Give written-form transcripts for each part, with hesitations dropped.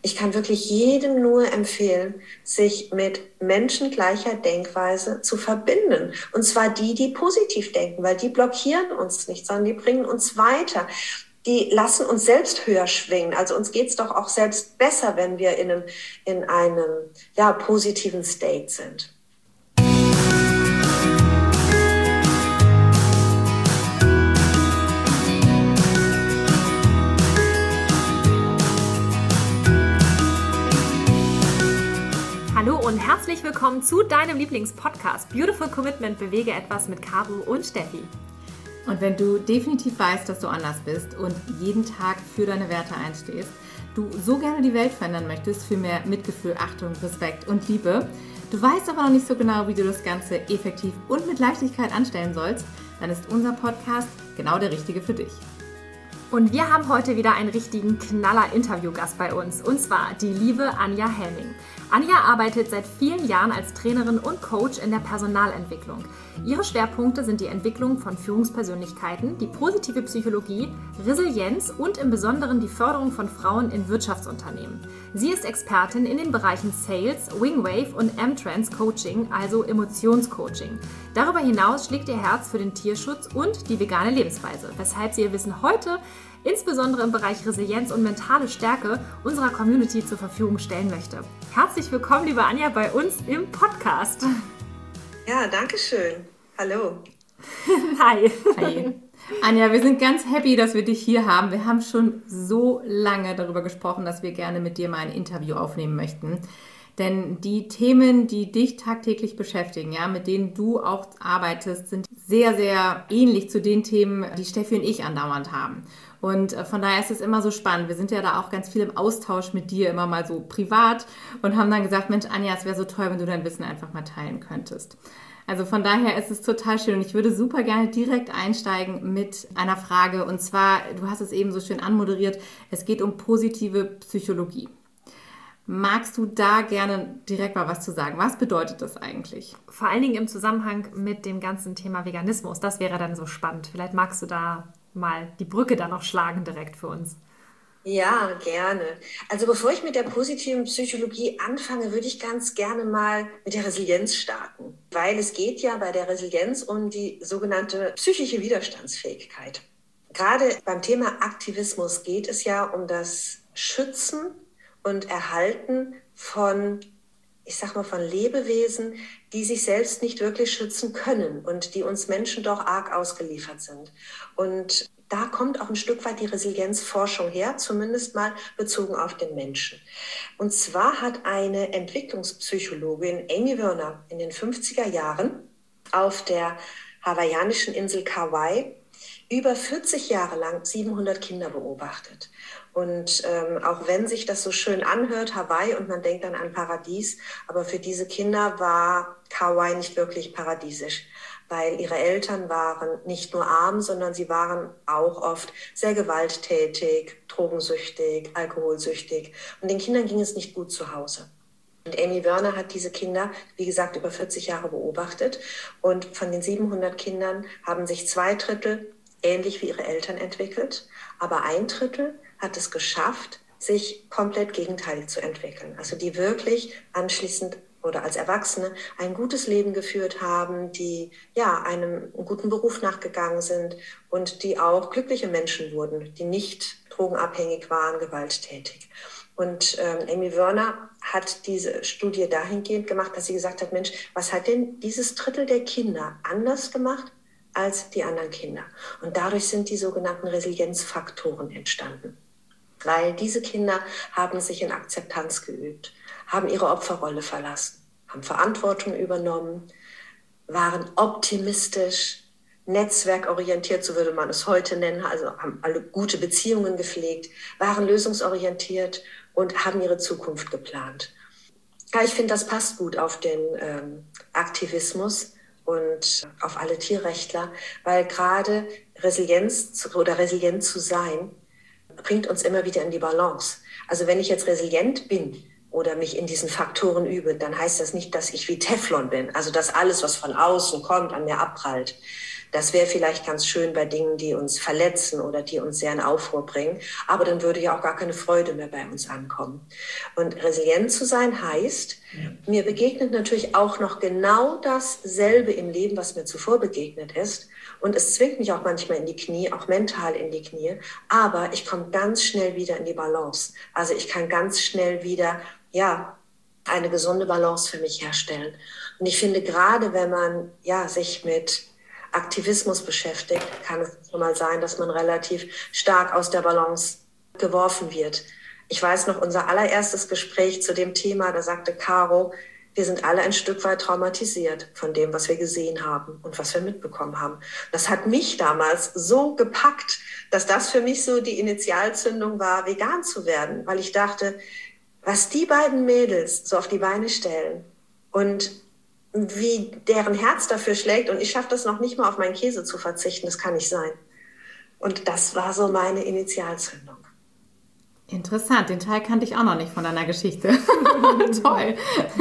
Ich kann wirklich jedem nur empfehlen, sich mit Menschen gleicher Denkweise zu verbinden. Und zwar die positiv denken, weil die blockieren uns nicht, sondern die bringen uns weiter. Die lassen uns selbst höher schwingen. Also uns geht's doch auch selbst besser, wenn wir in einem positiven State sind. Hallo und herzlich willkommen zu deinem Lieblingspodcast Beautiful Commitment – Bewege etwas mit Caro und Steffi. Und wenn du definitiv weißt, dass du anders bist und jeden Tag für deine Werte einstehst, du so gerne die Welt verändern möchtest für mehr Mitgefühl, Achtung, Respekt und Liebe, du weißt aber noch nicht so genau, wie du das Ganze effektiv und mit Leichtigkeit anstellen sollst, dann ist unser Podcast genau der richtige für dich. Und wir haben heute wieder einen richtigen Knaller-Interviewgast bei uns, und zwar die liebe Anja Helming. Anja arbeitet seit vielen Jahren als Trainerin und Coach in der Personalentwicklung. Ihre Schwerpunkte sind die Entwicklung von Führungspersönlichkeiten, die positive Psychologie, Resilienz und im Besonderen die Förderung von Frauen in Wirtschaftsunternehmen. Sie ist Expertin in den Bereichen Sales, Wingwave und M-Trans Coaching, also Emotionscoaching. Darüber hinaus schlägt ihr Herz für den Tierschutz und die vegane Lebensweise, weshalb sie ihr Wissen heute insbesondere im Bereich Resilienz und mentale Stärke unserer Community zur Verfügung stellen möchte. Herzlich willkommen, liebe Anja, bei uns im Podcast. Ja, danke schön. Hallo. Hi. Hi. Anja, wir sind ganz happy, dass wir dich hier haben. Wir haben schon so lange darüber gesprochen, dass wir gerne mit dir mal ein Interview aufnehmen möchten. Denn die Themen, die dich tagtäglich beschäftigen, ja, mit denen du auch arbeitest, sind sehr, sehr ähnlich zu den Themen, die Steffi und ich andauernd haben. Und von daher ist es immer so spannend. Wir sind ja da auch ganz viel im Austausch mit dir, immer mal so privat, und haben dann gesagt, Mensch, Anja, es wäre so toll, wenn du dein Wissen einfach mal teilen könntest. Also von daher ist es total schön, und ich würde super gerne direkt einsteigen mit einer Frage. Und zwar, du hast es eben so schön anmoderiert, es geht um positive Psychologie. Magst du da gerne direkt mal was zu sagen? Was bedeutet das eigentlich? Vor allen Dingen im Zusammenhang mit dem ganzen Thema Veganismus. Das wäre dann so spannend. Vielleicht magst du da mal die Brücke dann noch schlagen direkt für uns. Ja, gerne. Also bevor ich mit der positiven Psychologie anfange, würde ich ganz gerne mal mit der Resilienz starten. Weil es geht ja bei der Resilienz um die sogenannte psychische Widerstandsfähigkeit. Gerade beim Thema Aktivismus geht es ja um das Schützen und Erhalten von, von Lebewesen, die sich selbst nicht wirklich schützen können und die uns Menschen doch arg ausgeliefert sind. Und da kommt auch ein Stück weit die Resilienzforschung her, zumindest mal bezogen auf den Menschen. Und zwar hat eine Entwicklungspsychologin, Amy Werner, in den 50er Jahren auf der hawaiianischen Insel Kauai über 40 Jahre lang 700 Kinder beobachtet. Und auch wenn sich das so schön anhört, Hawaii, und man denkt dann an Paradies, aber für diese Kinder war Kauai nicht wirklich paradiesisch, weil ihre Eltern waren nicht nur arm, sondern sie waren auch oft sehr gewalttätig, drogensüchtig, alkoholsüchtig. Und den Kindern ging es nicht gut zu Hause. Und Amy Werner hat diese Kinder, wie gesagt, über 40 Jahre beobachtet. Und von den 700 Kindern haben sich 2/3 ähnlich wie ihre Eltern entwickelt, aber 1/3 hat es geschafft, sich komplett gegenteilig zu entwickeln. Also die wirklich anschließend oder als Erwachsene ein gutes Leben geführt haben, die einem guten Beruf nachgegangen sind und die auch glückliche Menschen wurden, die nicht drogenabhängig waren, gewalttätig. Und Amy Werner hat diese Studie dahingehend gemacht, dass sie gesagt hat, Mensch, was hat denn dieses 1/3 der Kinder anders gemacht als die anderen Kinder? Und dadurch sind die sogenannten Resilienzfaktoren entstanden. Weil diese Kinder haben sich in Akzeptanz geübt, haben ihre Opferrolle verlassen, haben Verantwortung übernommen, waren optimistisch, netzwerkorientiert, so würde man es heute nennen, also haben alle gute Beziehungen gepflegt, waren lösungsorientiert und haben ihre Zukunft geplant. Ja, ich finde, das passt gut auf den Aktivismus und auf alle Tierrechtler, weil gerade Resilienz oder resilient zu sein, bringt uns immer wieder in die Balance. Also wenn ich jetzt resilient bin oder mich in diesen Faktoren übe, dann heißt das nicht, dass ich wie Teflon bin, also dass alles, was von außen kommt, an mir abprallt. Das wäre vielleicht ganz schön bei Dingen, die uns verletzen oder die uns sehr in Aufruhr bringen. Aber dann würde ja auch gar keine Freude mehr bei uns ankommen. Und resilient zu sein heißt, mir begegnet natürlich auch noch genau dasselbe im Leben, was mir zuvor begegnet ist. Und es zwingt mich auch manchmal in die Knie, auch mental in die Knie. Aber ich komme ganz schnell wieder in die Balance. Also ich kann ganz schnell wieder, eine gesunde Balance für mich herstellen. Und ich finde, gerade wenn man sich mit Aktivismus beschäftigt, kann es schon mal sein, dass man relativ stark aus der Balance geworfen wird. Ich weiß noch, unser allererstes Gespräch zu dem Thema, da sagte Caro, wir sind alle ein Stück weit traumatisiert von dem, was wir gesehen haben und was wir mitbekommen haben. Das hat mich damals so gepackt, dass das für mich so die Initialzündung war, vegan zu werden, weil ich dachte, was die beiden Mädels so auf die Beine stellen und wie deren Herz dafür schlägt, und ich schaffe das noch nicht mal auf meinen Käse zu verzichten, das kann nicht sein. Und das war so meine Initialzündung. Interessant, den Teil kannte ich auch noch nicht von deiner Geschichte. Toll.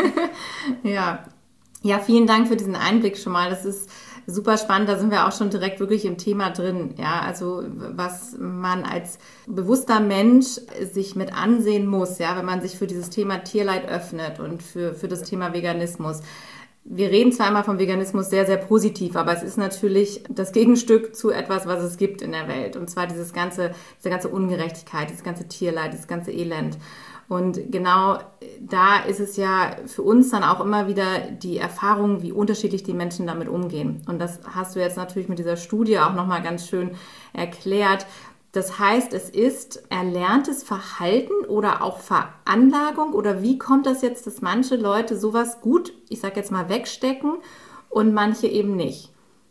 Ja, vielen Dank für diesen Einblick schon mal. Das ist super spannend, da sind wir auch schon direkt wirklich im Thema drin. Ja, also was man als bewusster Mensch sich mit ansehen muss, ja, wenn man sich für dieses Thema Tierleid öffnet und für das Thema Veganismus. Wir reden zwar immer vom Veganismus sehr, sehr positiv, aber es ist natürlich das Gegenstück zu etwas, was es gibt in der Welt. Und zwar diese ganze Ungerechtigkeit, dieses ganze Tierleid, dieses ganze Elend. Und genau da ist es ja für uns dann auch immer wieder die Erfahrung, wie unterschiedlich die Menschen damit umgehen. Und das hast du jetzt natürlich mit dieser Studie auch nochmal ganz schön erklärt. Das heißt, es ist erlerntes Verhalten oder auch Veranlagung, oder wie kommt das jetzt, dass manche Leute sowas gut, ich sag jetzt mal, wegstecken und manche eben nicht?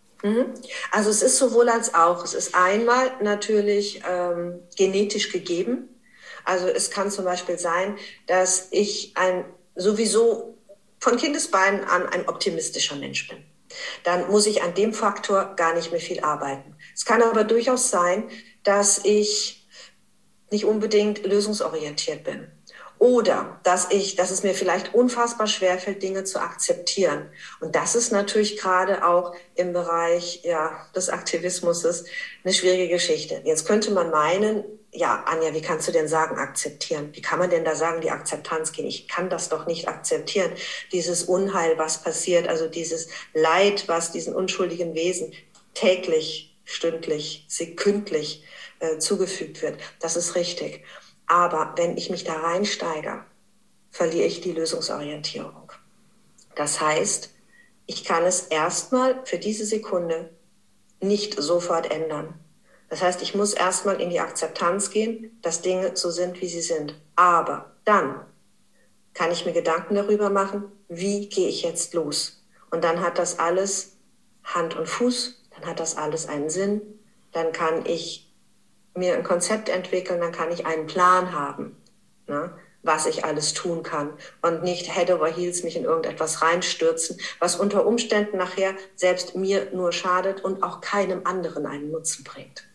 Also es ist sowohl als auch. Es ist einmal natürlich genetisch gegeben. Also es kann zum Beispiel sein, dass ich sowieso von Kindesbeinen an ein optimistischer Mensch bin. Dann muss ich an dem Faktor gar nicht mehr viel arbeiten. Es kann aber durchaus sein, dass ich nicht unbedingt lösungsorientiert bin. Oder dass es mir vielleicht unfassbar schwerfällt, Dinge zu akzeptieren. Und das ist natürlich gerade auch im Bereich des Aktivismus eine schwierige Geschichte. Jetzt könnte man meinen, Anja, wie kannst du denn sagen, akzeptieren? Wie kann man denn da sagen, die Akzeptanz gehen? Ich kann das doch nicht akzeptieren. Dieses Unheil, was passiert, also dieses Leid, was diesen unschuldigen Wesen täglich, stündlich, sekündlich zugefügt wird. Das ist richtig. Aber wenn ich mich da reinsteige, verliere ich die Lösungsorientierung. Das heißt, ich kann es erstmal für diese Sekunde nicht sofort ändern. Das heißt, ich muss erstmal in die Akzeptanz gehen, dass Dinge so sind, wie sie sind. Aber dann kann ich mir Gedanken darüber machen, wie gehe ich jetzt los? Und dann hat das alles Hand und Fuß, dann hat das alles einen Sinn, dann kann ich mir ein Konzept entwickeln, dann kann ich einen Plan haben, was ich alles tun kann und nicht head over heels mich in irgendetwas reinstürzen, was unter Umständen nachher selbst mir nur schadet und auch keinem anderen einen Nutzen bringt.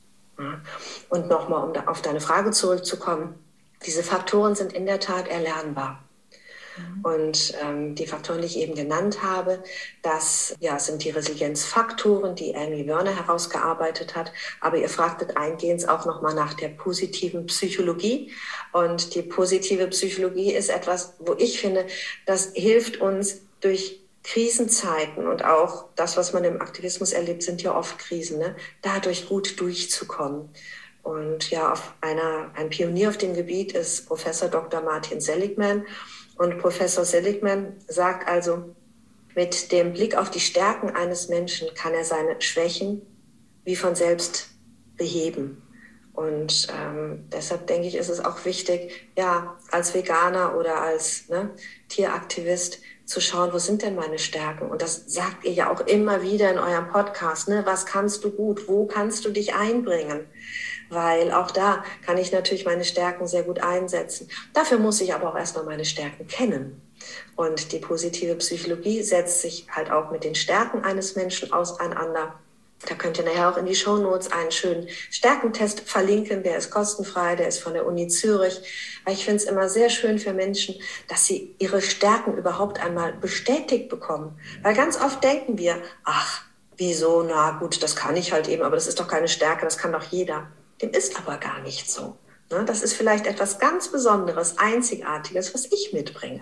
Und nochmal, um auf deine Frage zurückzukommen, diese Faktoren sind in der Tat erlernbar. Und die Faktoren, die ich eben genannt habe, das sind die Resilienzfaktoren, die Amy Werner herausgearbeitet hat. Aber ihr fragtet eingehend auch nochmal nach der positiven Psychologie. Und die positive Psychologie ist etwas, wo ich finde, das hilft uns durch Krisenzeiten und auch das, was man im Aktivismus erlebt, sind ja oft Krisen, dadurch gut durchzukommen. Und ein Pionier auf dem Gebiet ist Professor Dr. Martin Seligman. Und Professor Seligman sagt also, mit dem Blick auf die Stärken eines Menschen kann er seine Schwächen wie von selbst beheben. Und deshalb denke ich, ist es auch wichtig, als Veganer oder als Tieraktivist zu schauen, wo sind denn meine Stärken? Und das sagt ihr ja auch immer wieder in eurem Podcast, was kannst du gut, wo kannst du dich einbringen? Weil auch da kann ich natürlich meine Stärken sehr gut einsetzen. Dafür muss ich aber auch erstmal meine Stärken kennen. Und die positive Psychologie setzt sich halt auch mit den Stärken eines Menschen auseinander. Da könnt ihr nachher auch in die Shownotes einen schönen Stärkentest verlinken. Der ist kostenfrei, der ist von der Uni Zürich. Weil ich finde es immer sehr schön für Menschen, dass sie ihre Stärken überhaupt einmal bestätigt bekommen. Weil ganz oft denken wir, wieso, na gut, das kann ich halt eben, aber das ist doch keine Stärke, das kann doch jeder. Dem ist aber gar nicht so. Ne? Das ist vielleicht etwas ganz Besonderes, Einzigartiges, was ich mitbringe.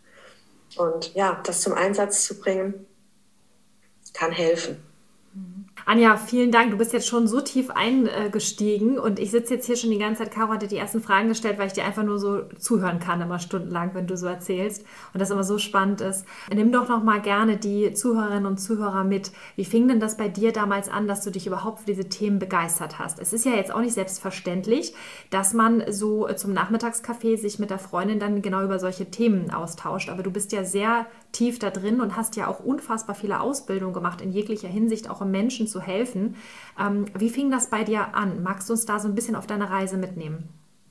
Und ja, das zum Einsatz zu bringen, kann helfen. Anja, vielen Dank. Du bist jetzt schon so tief eingestiegen und ich sitze jetzt hier schon die ganze Zeit. Caro hatte die ersten Fragen gestellt, weil ich dir einfach nur so zuhören kann, immer stundenlang, wenn du so erzählst und das immer so spannend ist. Nimm doch noch mal gerne die Zuhörerinnen und Zuhörer mit. Wie fing denn das bei dir damals an, dass du dich überhaupt für diese Themen begeistert hast? Es ist ja jetzt auch nicht selbstverständlich, dass man so zum Nachmittagskaffee sich mit der Freundin dann genau über solche Themen austauscht, aber du bist ja sehr tief da drin und hast ja auch unfassbar viele Ausbildungen gemacht in jeglicher Hinsicht, auch um Menschen zu helfen. Wie fing das bei dir an? Magst du uns da so ein bisschen auf deine Reise mitnehmen?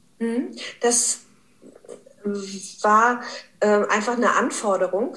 Das war einfach eine Anforderung,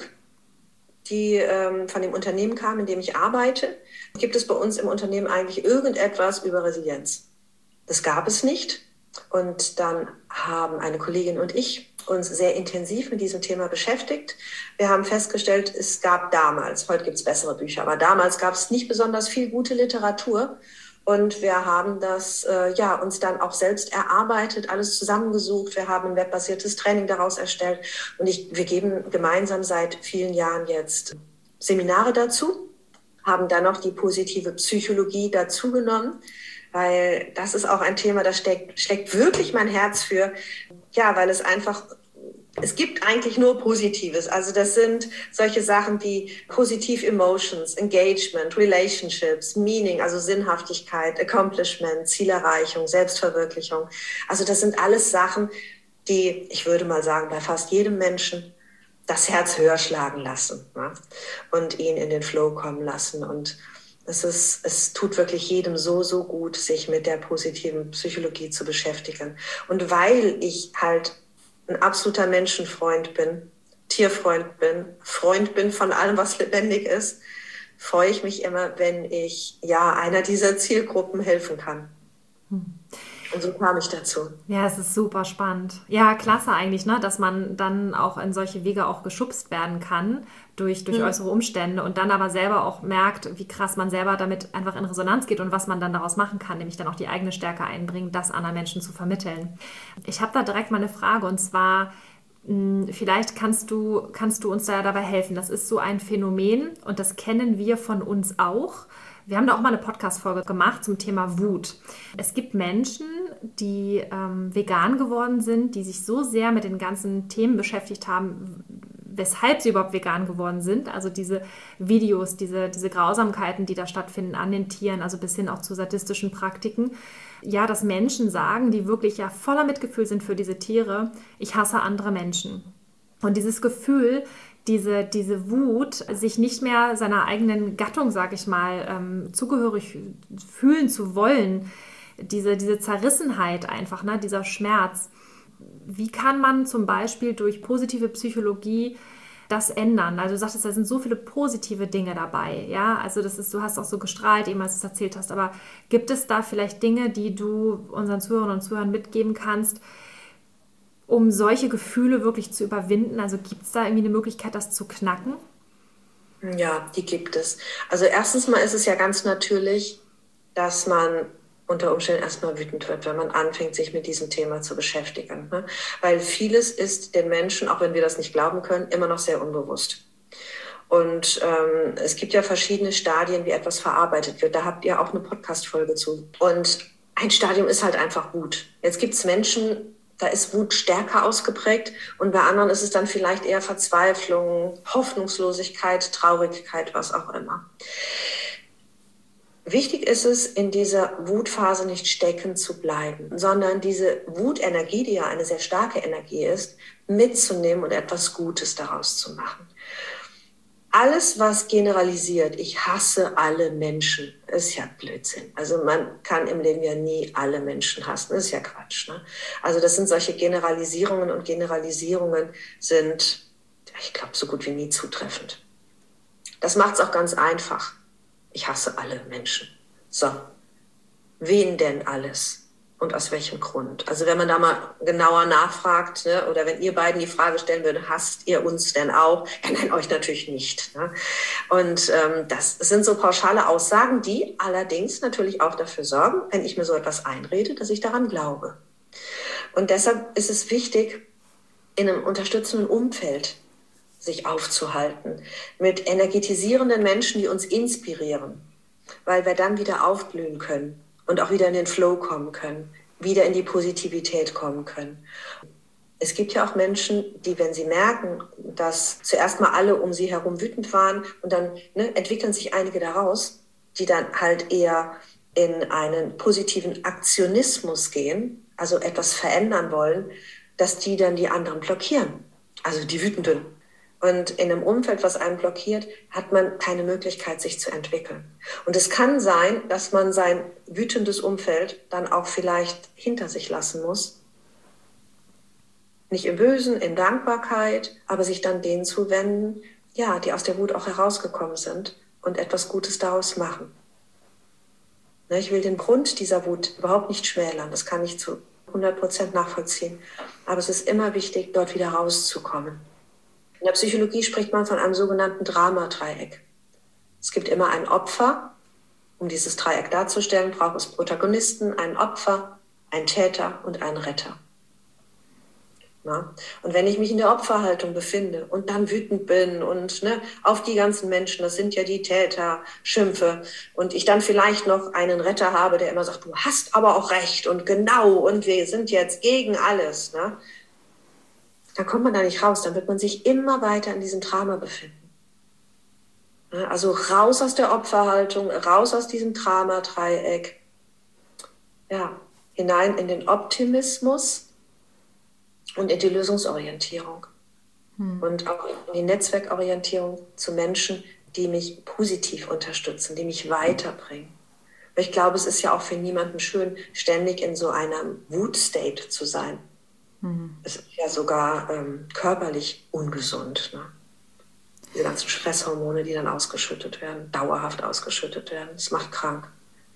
die von dem Unternehmen kam, in dem ich arbeite. Gibt es bei uns im Unternehmen eigentlich irgendetwas über Resilienz? Das gab es nicht. Und dann haben eine Kollegin und ich uns sehr intensiv mit diesem Thema beschäftigt. Wir haben festgestellt, es gab damals, heute gibt es bessere Bücher, aber damals gab es nicht besonders viel gute Literatur. Und wir haben das uns dann auch selbst erarbeitet, alles zusammengesucht. Wir haben ein webbasiertes Training daraus erstellt. Und wir geben gemeinsam seit vielen Jahren jetzt Seminare dazu, haben dann noch die positive Psychologie dazu genommen, weil das ist auch ein Thema, da schlägt wirklich mein Herz für, ja, weil es gibt eigentlich nur Positives. Also das sind solche Sachen wie Positive Emotions, Engagement, Relationships, Meaning, also Sinnhaftigkeit, Accomplishment, Zielerreichung, Selbstverwirklichung. Also das sind alles Sachen, die, ich würde mal sagen, bei fast jedem Menschen das Herz höher schlagen lassen, ne? Und ihn in den Flow kommen lassen. Und es tut wirklich jedem so, so gut, sich mit der positiven Psychologie zu beschäftigen. Und weil ich halt ein absoluter Menschenfreund bin, Tierfreund bin, Freund bin von allem, was lebendig ist, freue ich mich immer, wenn ich einer dieser Zielgruppen helfen kann. Und so kam ich dazu. Ja, es ist super spannend. Ja, klasse eigentlich, ne? Dass man dann auch in solche Wege auch geschubst werden kann durch äußere Umstände und dann aber selber auch merkt, wie krass man selber damit einfach in Resonanz geht und was man dann daraus machen kann, nämlich dann auch die eigene Stärke einbringen, das anderen Menschen zu vermitteln. Ich habe da direkt mal eine Frage und zwar, vielleicht kannst du uns da dabei helfen. Das ist so ein Phänomen und das kennen wir von uns auch. Wir haben da auch mal eine Podcast-Folge gemacht zum Thema Wut. Es gibt Menschen, die vegan geworden sind, die sich so sehr mit den ganzen Themen beschäftigt haben, weshalb sie überhaupt vegan geworden sind. Also diese Videos, diese Grausamkeiten, die da stattfinden an den Tieren, also bis hin auch zu sadistischen Praktiken. Ja, dass Menschen sagen, die wirklich ja voller Mitgefühl sind für diese Tiere, ich hasse andere Menschen. Und dieses Gefühl, diese Wut, sich nicht mehr seiner eigenen Gattung, sag ich mal, zugehörig fühlen zu wollen, diese Zerrissenheit einfach, ne, dieser Schmerz. Wie kann man zum Beispiel durch positive Psychologie das ändern? Also du sagtest, da sind so viele positive Dinge dabei, ja, also du hast auch so gestrahlt, eben als du es erzählt hast, aber gibt es da vielleicht Dinge, die du unseren Zuhörerinnen und Zuhörern mitgeben kannst, um solche Gefühle wirklich zu überwinden? Also gibt es da irgendwie eine Möglichkeit, das zu knacken? Ja, die gibt es. Also erstens mal ist es ja ganz natürlich, dass man unter Umständen erstmal wütend wird, wenn man anfängt, sich mit diesem Thema zu beschäftigen. Ne? Weil vieles ist den Menschen, auch wenn wir das nicht glauben können, immer noch sehr unbewusst. Und es gibt ja verschiedene Stadien, wie etwas verarbeitet wird. Da habt ihr auch eine Podcast-Folge zu. Und ein Stadium ist halt einfach Wut. Jetzt gibt es Menschen, da ist Wut stärker ausgeprägt und bei anderen ist es dann vielleicht eher Verzweiflung, Hoffnungslosigkeit, Traurigkeit, was auch immer. Wichtig ist es, in dieser Wutphase nicht stecken zu bleiben, sondern diese Wutenergie, die ja eine sehr starke Energie ist, mitzunehmen und etwas Gutes daraus zu machen. Alles, was generalisiert, ich hasse alle Menschen, ist ja Blödsinn. Also man kann im Leben ja nie alle Menschen hassen, das ist ja Quatsch. Ne? Also das sind solche Generalisierungen und Generalisierungen sind, ich glaube, so gut wie nie zutreffend. Das macht es auch ganz einfach. Ich hasse alle Menschen. So, wen denn alles? und aus welchem Grund. Also wenn man da mal genauer nachfragt, ne, oder wenn ihr beiden die Frage stellen würdet, hasst ihr uns denn auch? Ja, nein, euch natürlich nicht. Ne? Und das sind so pauschale Aussagen, die allerdings natürlich auch dafür sorgen, wenn ich mir so etwas einrede, dass ich daran glaube. Und deshalb ist es wichtig, in einem unterstützenden Umfeld sich aufzuhalten, mit energetisierenden Menschen, die uns inspirieren, weil wir dann wieder aufblühen können und auch wieder in den Flow kommen können, wieder in die Positivität kommen können. Es gibt ja auch Menschen, die, wenn sie merken, dass zuerst mal alle um sie herum wütend waren und dann entwickeln sich einige daraus, die dann halt eher in einen positiven Aktionismus gehen, also etwas verändern wollen, dass die dann die anderen blockieren, also die Wütenden. Und in einem Umfeld, was einen blockiert, hat man keine Möglichkeit, sich zu entwickeln. Und es kann sein, dass man sein wütendes Umfeld dann auch vielleicht hinter sich lassen muss. Nicht im Bösen, in Dankbarkeit, aber sich dann denen zuwenden, ja, die aus der Wut auch herausgekommen sind und etwas Gutes daraus machen. Ich will den Grund dieser Wut überhaupt nicht schmälern. Das kann ich zu 100% nachvollziehen. Aber es ist immer wichtig, dort wieder rauszukommen. In der Psychologie spricht man von einem sogenannten Dramadreieck. Es gibt immer ein Opfer. Um dieses Dreieck darzustellen, braucht es Protagonisten, ein Opfer, einen Täter und einen Retter. Ja? Und wenn ich mich in der Opferhaltung befinde und dann wütend bin und auf die ganzen Menschen, das sind ja die Täter, schimpfe und ich dann vielleicht noch einen Retter habe, der immer sagt, du hast aber auch recht und genau und wir sind jetzt gegen alles, ne? Dann kommt man da nicht raus, dann wird man sich immer weiter in diesem Drama befinden. Also raus aus der Opferhaltung, raus aus diesem Dramadreieck, ja, hinein in den Optimismus und in die Lösungsorientierung und auch in die Netzwerkorientierung zu Menschen, die mich positiv unterstützen, die mich weiterbringen. Weil ich glaube, es ist ja auch für niemanden schön, ständig in so einem Wut-State zu sein. Es ist ja sogar körperlich ungesund. Ne? Diese ganzen Stresshormone, die dann ausgeschüttet werden, dauerhaft ausgeschüttet werden. Das macht krank.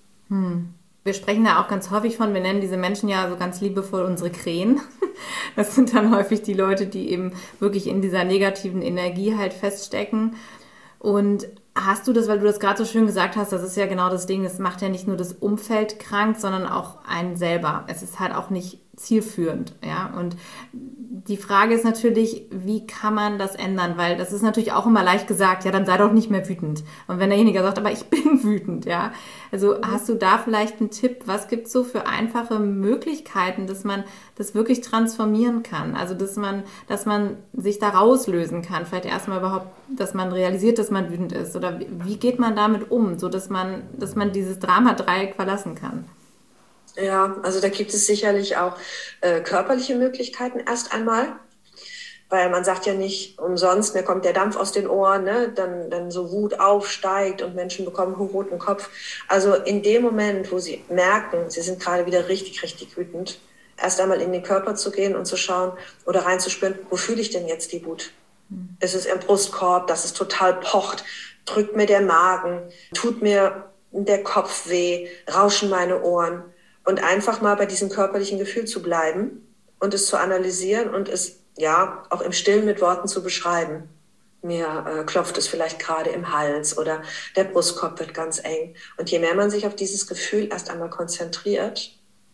Wir sprechen da auch ganz häufig von, wir nennen diese Menschen ja so ganz liebevoll unsere Krähen. Das sind dann häufig die Leute, die eben wirklich in dieser negativen Energie halt feststecken. Und hast du das, weil du das gerade so schön gesagt hast, das ist ja genau das Ding, es macht ja nicht nur das Umfeld krank, sondern auch einen selber. Es ist halt auch nicht zielführend, ja. Und die Frage ist natürlich, wie kann man das ändern? Weil das ist natürlich auch immer leicht gesagt, ja, dann sei doch nicht mehr wütend. Und wenn derjenige sagt, aber ich bin wütend, ja. Also hast du da vielleicht einen Tipp? Was gibt es so für einfache Möglichkeiten, dass man das wirklich transformieren kann? Also dass man sich da rauslösen kann. Vielleicht erstmal überhaupt, dass man realisiert, dass man wütend ist. Oder wie geht man damit um, so dass man dieses Dramadreieck verlassen kann? Ja, also da gibt es sicherlich auch körperliche Möglichkeiten erst einmal, weil man sagt ja nicht umsonst, mir kommt der Dampf aus den Ohren, ne? Dann so Wut aufsteigt und Menschen bekommen einen roten Kopf. Also in dem Moment, wo sie merken, sie sind gerade wieder richtig, richtig wütend, erst einmal in den Körper zu gehen und zu schauen oder reinzuspüren, wo fühle ich denn jetzt die Wut? Ist es im Brustkorb, dass es total pocht, drückt mir der Magen, tut mir der Kopf weh, rauschen meine Ohren? Und einfach mal bei diesem körperlichen Gefühl zu bleiben und es zu analysieren und es ja auch im Stillen mit Worten zu beschreiben. Mir klopft es vielleicht gerade im Hals oder der Brustkorb wird ganz eng. Und je mehr man sich auf dieses Gefühl erst einmal konzentriert,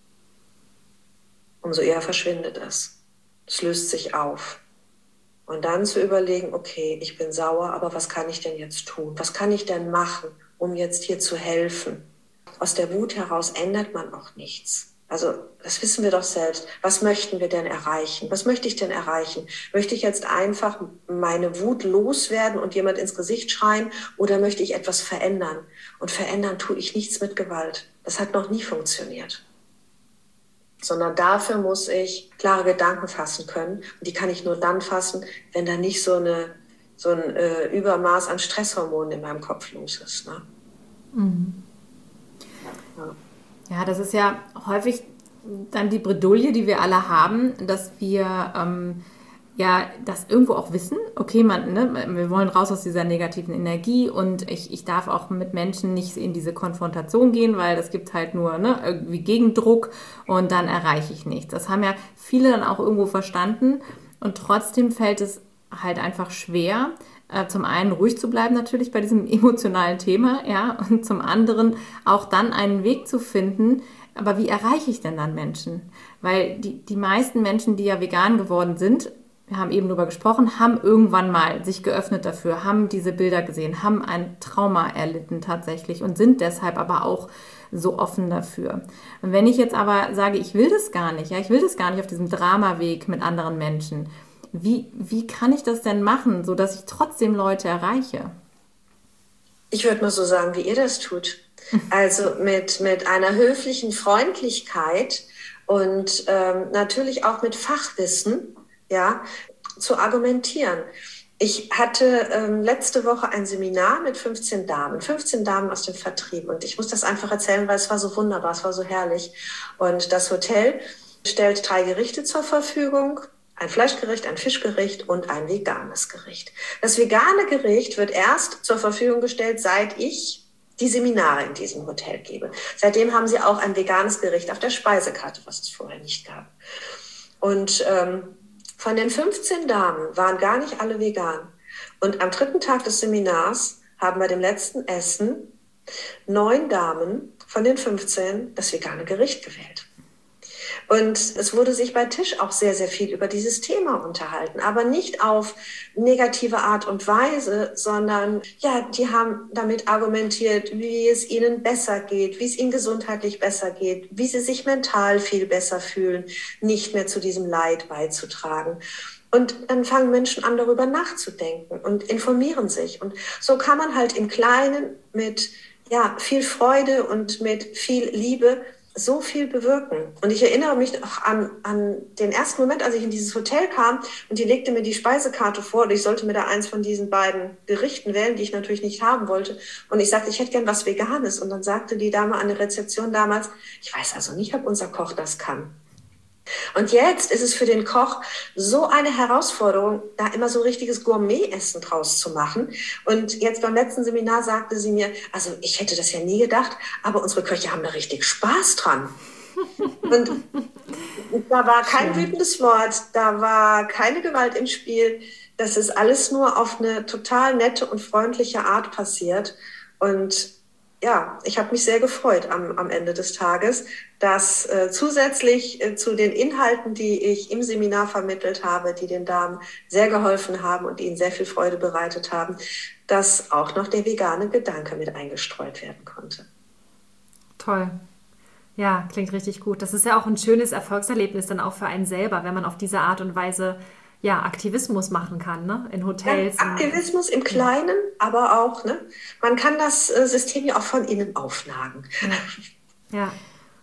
umso eher verschwindet es. Es löst sich auf. Und dann zu überlegen, okay, ich bin sauer, aber was kann ich denn jetzt tun? Was kann ich denn machen, um jetzt hier zu helfen? Aus der Wut heraus ändert man auch nichts. Also das wissen wir doch selbst. Was möchten wir denn erreichen? Was möchte ich denn erreichen? Möchte ich jetzt einfach meine Wut loswerden und jemand ins Gesicht schreien oder möchte ich etwas verändern? Und verändern tue ich nichts mit Gewalt. Das hat noch nie funktioniert. Sondern dafür muss ich klare Gedanken fassen können. Und die kann ich nur dann fassen, wenn da nicht so ein Übermaß an Stresshormonen in meinem Kopf los ist. Ne? Ja, das ist ja häufig dann die Bredouille, die wir alle haben, dass wir ja, das irgendwo auch wissen, okay, wir wollen raus aus dieser negativen Energie und ich darf auch mit Menschen nicht in diese Konfrontation gehen, weil das gibt halt nur irgendwie Gegendruck und dann erreiche ich nichts. Das haben ja viele dann auch irgendwo verstanden und trotzdem fällt es halt einfach schwer, zum einen ruhig zu bleiben natürlich bei diesem emotionalen Thema, ja, und zum anderen auch dann einen Weg zu finden, aber wie erreiche ich denn dann Menschen? Weil die meisten Menschen, die ja vegan geworden sind, wir haben eben darüber gesprochen, haben irgendwann mal sich geöffnet dafür, haben diese Bilder gesehen, haben ein Trauma erlitten tatsächlich und sind deshalb aber auch so offen dafür. Und wenn ich jetzt aber sage, ich will das gar nicht, ja, ich will das gar nicht auf diesem Dramaweg mit anderen Menschen, wie kann ich das denn machen, sodass ich trotzdem Leute erreiche? Ich würde mal so sagen, wie ihr das tut. Also mit einer höflichen Freundlichkeit und natürlich auch mit Fachwissen, ja, zu argumentieren. Ich hatte letzte Woche ein Seminar mit 15 Damen aus dem Vertrieb. Und ich muss das einfach erzählen, weil es war so wunderbar, es war so herrlich. Und das Hotel stellt 3 Gerichte zur Verfügung. Ein Fleischgericht, ein Fischgericht und ein veganes Gericht. Das vegane Gericht wird erst zur Verfügung gestellt, seit ich die Seminare in diesem Hotel gebe. Seitdem haben sie auch ein veganes Gericht auf der Speisekarte, was es vorher nicht gab. Und von den 15 Damen waren gar nicht alle vegan. Und am 3. Tag des Seminars haben bei dem letzten Essen 9 Damen von den 15 das vegane Gericht gewählt. Und es wurde sich bei Tisch auch sehr, sehr viel über dieses Thema unterhalten, aber nicht auf negative Art und Weise, sondern ja, die haben damit argumentiert, wie es ihnen besser geht, wie es ihnen gesundheitlich besser geht, wie sie sich mental viel besser fühlen, nicht mehr zu diesem Leid beizutragen. Und dann fangen Menschen an, darüber nachzudenken und informieren sich. Und so kann man halt im Kleinen mit viel Freude und mit viel Liebe so viel bewirken. Und ich erinnere mich auch an den ersten Moment, als ich in dieses Hotel kam und die legte mir die Speisekarte vor und ich sollte mir da eins von diesen beiden Gerichten wählen, die ich natürlich nicht haben wollte. Und ich sagte, ich hätte gern was Veganes. Und dann sagte die Dame an der Rezeption damals, ich weiß also nicht, ob unser Koch das kann. Und jetzt ist es für den Koch so eine Herausforderung, da immer so richtiges Gourmet-Essen draus zu machen. Und jetzt beim letzten Seminar sagte sie mir, also ich hätte das ja nie gedacht, aber unsere Köche haben da richtig Spaß dran. Und da war kein wütendes Wort, da war keine Gewalt im Spiel. Das ist alles nur auf eine total nette und freundliche Art passiert. Und ja, ich habe mich sehr gefreut am Ende des Tages, dass zusätzlich zu den Inhalten, die ich im Seminar vermittelt habe, die den Damen sehr geholfen haben und ihnen sehr viel Freude bereitet haben, dass auch noch der vegane Gedanke mit eingestreut werden konnte. Toll. Ja, klingt richtig gut. Das ist ja auch ein schönes Erfolgserlebnis dann auch für einen selber, wenn man auf diese Art und Weise Aktivismus machen kann, ne? In Hotels. Ja, Aktivismus im Kleinen, aber auch, ne? Man kann das System ja auch von innen aufnagen. Ja.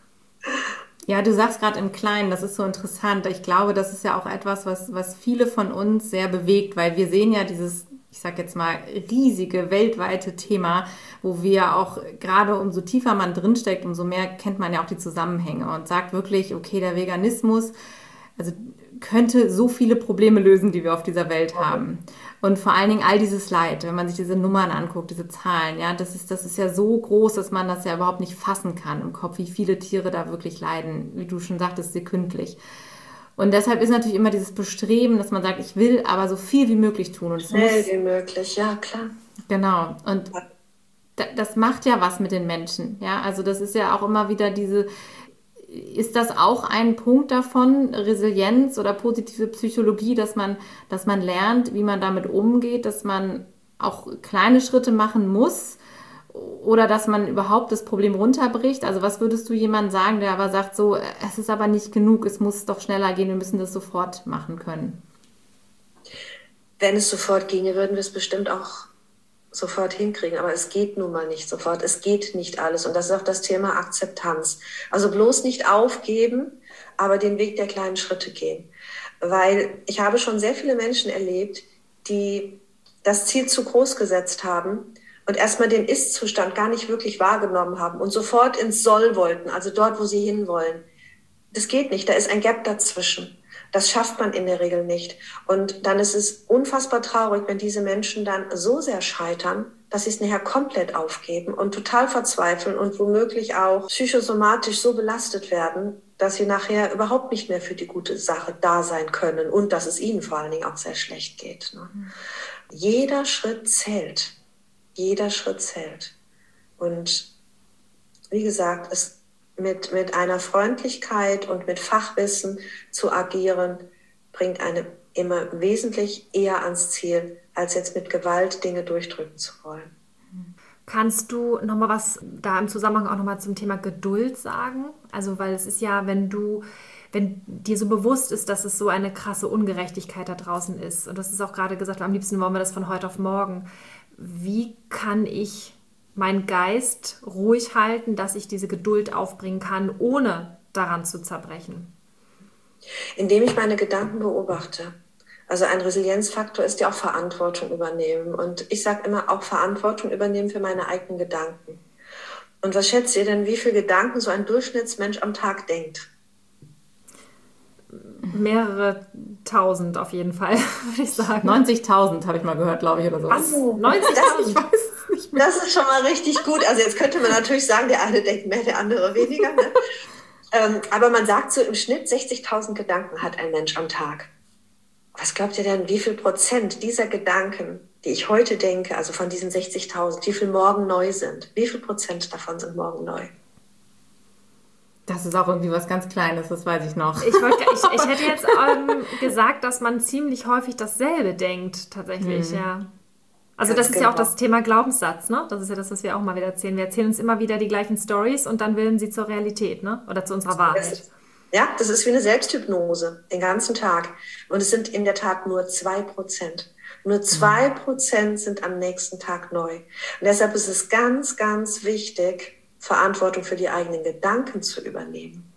Ja, du sagst gerade im Kleinen, das ist so interessant. Ich glaube, das ist ja auch etwas, was viele von uns sehr bewegt, weil wir sehen ja dieses, ich sag jetzt mal, riesige weltweite Thema, wo wir auch gerade umso tiefer man drinsteckt, umso mehr kennt man ja auch die Zusammenhänge und sagt wirklich, okay, der Veganismus, also könnte so viele Probleme lösen, die wir auf dieser Welt haben. Und vor allen Dingen all dieses Leid, wenn man sich diese Nummern anguckt, diese Zahlen, ja, das ist ja so groß, dass man das ja überhaupt nicht fassen kann im Kopf, wie viele Tiere da wirklich leiden, wie du schon sagtest, sekündlich. Und deshalb ist natürlich immer dieses Bestreben, dass man sagt, ich will aber so viel wie möglich tun. Und Schnell wie möglich, ja, klar. Genau. Und das macht ja was mit den Menschen, ja, also das ist ja auch immer wieder ist das auch ein Punkt davon, Resilienz oder positive Psychologie, dass man lernt, wie man damit umgeht, dass man auch kleine Schritte machen muss oder dass man überhaupt das Problem runterbricht? Also was würdest du jemandem sagen, der aber sagt, so, es ist aber nicht genug, es muss doch schneller gehen, wir müssen das sofort machen können? Wenn es sofort ginge, würden wir es bestimmt auch sofort hinkriegen, aber es geht nun mal nicht sofort, es geht nicht alles und das ist auch das Thema Akzeptanz. Also bloß nicht aufgeben, aber den Weg der kleinen Schritte gehen, weil ich habe schon sehr viele Menschen erlebt, die das Ziel zu groß gesetzt haben und erstmal den Ist-Zustand gar nicht wirklich wahrgenommen haben und sofort ins Soll wollten, also dort, wo sie hinwollen. Das geht nicht, da ist ein Gap dazwischen. Das schafft man in der Regel nicht. Und dann ist es unfassbar traurig, wenn diese Menschen dann so sehr scheitern, dass sie es nachher komplett aufgeben und total verzweifeln und womöglich auch psychosomatisch so belastet werden, dass sie nachher überhaupt nicht mehr für die gute Sache da sein können und dass es ihnen vor allen Dingen auch sehr schlecht geht. Ne? Jeder Schritt zählt. Jeder Schritt zählt. Und wie gesagt, es mit einer Freundlichkeit und mit Fachwissen zu agieren, bringt einem immer wesentlich eher ans Ziel, als jetzt mit Gewalt Dinge durchdrücken zu wollen. Kannst du nochmal was da im Zusammenhang auch nochmal zum Thema Geduld sagen? Also, weil es ist ja, wenn dir so bewusst ist, dass es so eine krasse Ungerechtigkeit da draußen ist, und du hast es auch gerade gesagt, am liebsten wollen wir das von heute auf morgen. Wie kann ich meinen Geist ruhig halten, dass ich diese Geduld aufbringen kann, ohne daran zu zerbrechen? Indem ich meine Gedanken beobachte. Also ein Resilienzfaktor ist ja auch Verantwortung übernehmen. Und ich sage immer auch Verantwortung übernehmen für meine eigenen Gedanken. Und was schätzt ihr denn, wie viele Gedanken so ein Durchschnittsmensch am Tag denkt? Mehrere tausend auf jeden Fall, würde ich sagen. 90.000 habe ich mal gehört, glaube ich, oder so. Was? 90.000? Ich weiß es nicht mehr. Das ist schon mal richtig gut. Also jetzt könnte man natürlich sagen, der eine denkt mehr, der andere weniger. Ne? Aber man sagt so im Schnitt 60.000 Gedanken hat ein Mensch am Tag. Was glaubt ihr denn, wie viel Prozent dieser Gedanken, die ich heute denke, also von diesen 60.000, wie viel morgen neu sind? Wie viel Prozent davon sind morgen neu? Das ist auch irgendwie was ganz Kleines, das weiß ich noch. Ich hätte jetzt gesagt, dass man ziemlich häufig dasselbe denkt, tatsächlich, ja. Also das ist ja auch das Thema Glaubenssatz, ne? Das ist ja das, was wir auch mal wieder erzählen. Wir erzählen uns immer wieder die gleichen Stories und dann werden sie zur Realität, ne? Oder zu unserer Wahrheit. Ja, das ist wie eine Selbsthypnose den ganzen Tag. Und es sind in der Tat nur 2%. Nur 2% sind am nächsten Tag neu. Und deshalb ist es ganz, ganz wichtig, Verantwortung für die eigenen Gedanken zu übernehmen.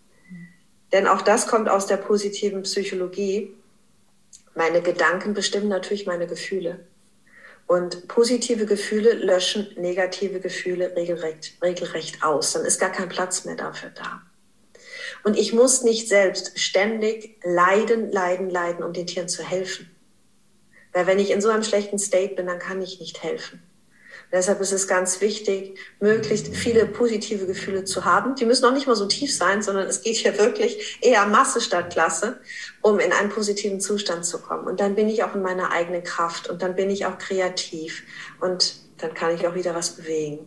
Denn auch das kommt aus der positiven Psychologie. Meine Gedanken bestimmen natürlich meine Gefühle. Und positive Gefühle löschen negative Gefühle regelrecht aus. Dann ist gar kein Platz mehr dafür da. Und ich muss nicht selbst ständig leiden, um den Tieren zu helfen. Weil wenn ich in so einem schlechten State bin, dann kann ich nicht helfen. Deshalb ist es ganz wichtig, möglichst viele positive Gefühle zu haben. Die müssen auch nicht mal so tief sein, sondern es geht hier wirklich eher Masse statt Klasse, um in einen positiven Zustand zu kommen. Und dann bin ich auch in meiner eigenen Kraft und dann bin ich auch kreativ und dann kann ich auch wieder was bewegen.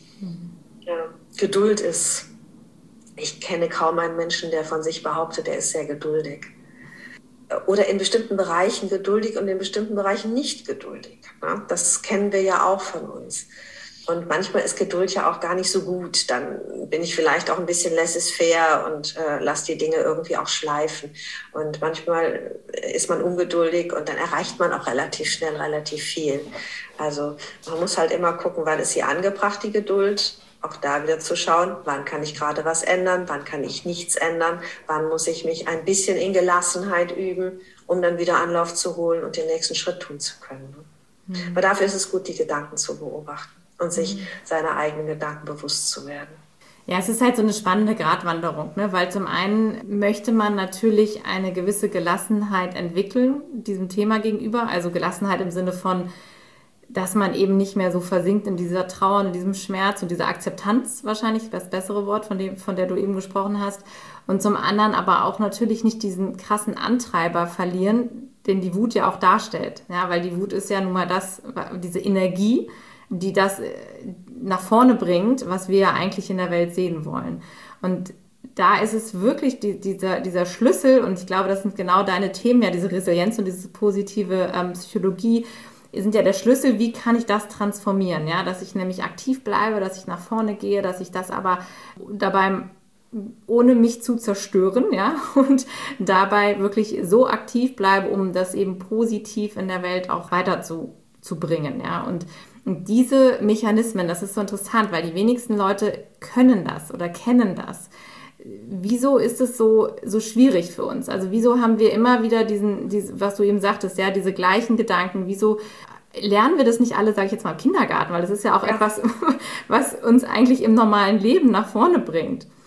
Ja, Geduld ist, ich kenne kaum einen Menschen, der von sich behauptet, er ist sehr geduldig. Oder in bestimmten Bereichen geduldig und in bestimmten Bereichen nicht geduldig. Das kennen wir ja auch von uns. Und manchmal ist Geduld ja auch gar nicht so gut. Dann bin ich vielleicht auch ein bisschen laissez-faire und lasse die Dinge irgendwie auch schleifen. Und manchmal ist man ungeduldig und dann erreicht man auch relativ schnell relativ viel. Also man muss halt immer gucken, wann ist sie angebracht, die Geduld. Auch da wieder zu schauen, wann kann ich gerade was ändern, wann kann ich nichts ändern, wann muss ich mich ein bisschen in Gelassenheit üben, um dann wieder Anlauf zu holen und den nächsten Schritt tun zu können. Aber dafür ist es gut, die Gedanken zu beobachten und sich seiner eigenen Gedanken bewusst zu werden. Ja, es ist halt so eine spannende Gratwanderung, ne? Weil zum einen möchte man natürlich eine gewisse Gelassenheit entwickeln, diesem Thema gegenüber, also Gelassenheit im Sinne von, dass man eben nicht mehr so versinkt in dieser Trauer, in diesem Schmerz und dieser Akzeptanz, wahrscheinlich das bessere Wort, von der du eben gesprochen hast. Und zum anderen aber auch natürlich nicht diesen krassen Antreiber verlieren, den die Wut ja auch darstellt. Ja, weil die Wut ist ja nun mal diese Energie, die das nach vorne bringt, was wir ja eigentlich in der Welt sehen wollen. Und da ist es wirklich dieser Schlüssel, und ich glaube, das sind genau deine Themen, ja, diese Resilienz und diese positive Psychologie, sind ja der Schlüssel, wie kann ich das transformieren, ja, dass ich nämlich aktiv bleibe, dass ich nach vorne gehe, dass ich das aber dabei ohne mich zu zerstören, ja, und dabei wirklich so aktiv bleibe, um das eben positiv in der Welt auch weiter zu bringen, ja, und diese Mechanismen, das ist so interessant, weil die wenigsten Leute können das oder kennen das. Wieso ist es so schwierig für uns? Also wieso haben wir immer wieder was du eben sagtest, ja, diese gleichen Gedanken? Wieso lernen wir das nicht alle, sage ich jetzt mal, im Kindergarten? Weil das ist ja auch etwas, was uns eigentlich im normalen Leben nach vorne bringt.